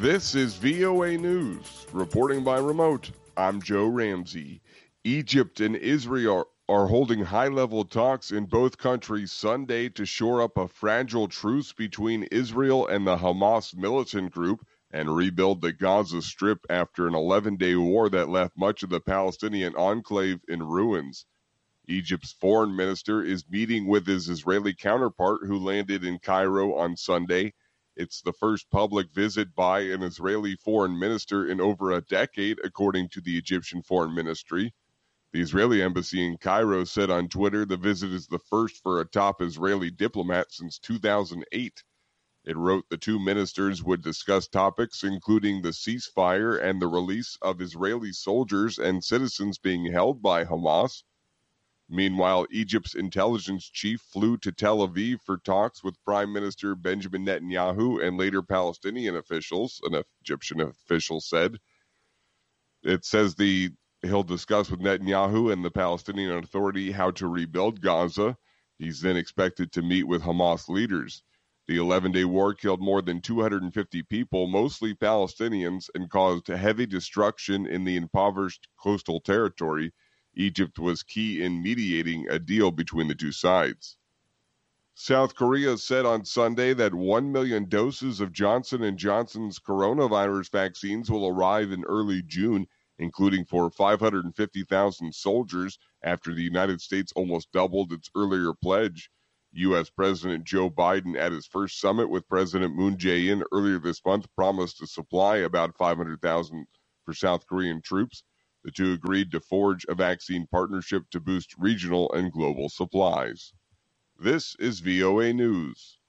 This is VOA News, reporting by remote. I'm Joe Ramsey. Egypt and Israel are holding high-level talks in both countries Sunday to shore up a fragile truce between Israel and the Hamas militant group and rebuild the Gaza Strip after an 11-day war that left much of the Palestinian enclave in ruins. Egypt's foreign minister is meeting with his Israeli counterpart who landed in Cairo on Sunday. It's the first public visit by an Israeli foreign minister in over a decade, according to the Egyptian Foreign Ministry. The Israeli embassy in Cairo said on Twitter the visit is the first for a top Israeli diplomat since 2008. It wrote the two ministers would discuss topics including the ceasefire and the release of Israeli soldiers and citizens being held by Hamas. Meanwhile, Egypt's intelligence chief flew to Tel Aviv for talks with Prime Minister Benjamin Netanyahu and later Palestinian officials, an Egyptian official said. It says he'll discuss with Netanyahu and the Palestinian Authority how to rebuild Gaza. He's then expected to meet with Hamas leaders. The 11-day war killed more than 250 people, mostly Palestinians, and caused heavy destruction in the impoverished coastal territory. Egypt was key in mediating a deal between the two sides. South Korea said on Sunday that 1 million doses of Johnson & Johnson's coronavirus vaccines will arrive in early June, including for 550,000 soldiers, after the United States almost doubled its earlier pledge. U.S. President Joe Biden, at his first summit with President Moon Jae-in earlier this month, promised to supply about 500,000 for South Korean troops. The two agreed to forge a vaccine partnership to boost regional and global supplies. This is VOA News.